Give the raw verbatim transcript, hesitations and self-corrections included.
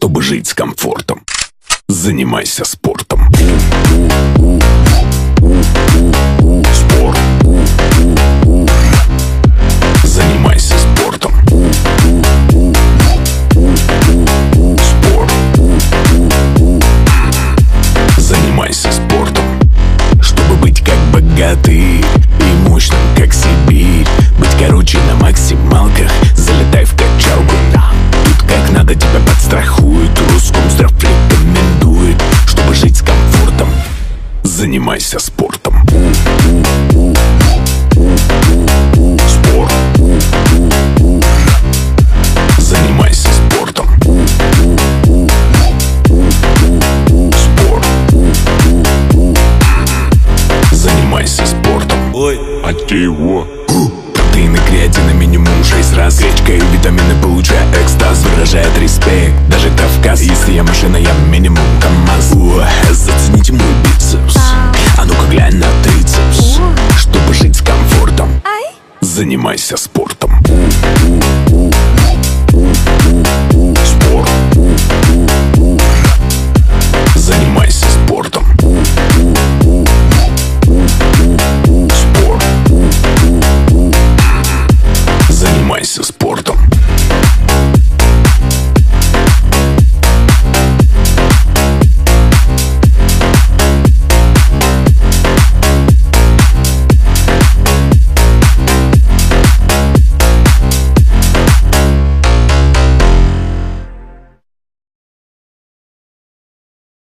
Чтобы жить с комфортом, занимайся спортом. Спорт. Занимайся спортом. Спорт. Занимайся спортом. Чтобы быть как богатый и мощным, как Сибирь. Быть короче на максималках, залетай в качалку. Тут как надо тебя подстрахуют, Роскомздрав рекомендует. Чтобы жить с комфортом, занимайся спортом. Спорт. Занимайся спортом. Спорт. Занимайся спортом. Ой, а ты его. Протеины, креатина, минимум шесть раз. Гречка и витамины, получая экстаз. Выражает респект, даже Кавказ. Если я машина, я минимум КамАЗ. О, зацените мой бицепс, а ну-ка глянь на трицепс. Чтобы жить с комфортом, занимайся спортом.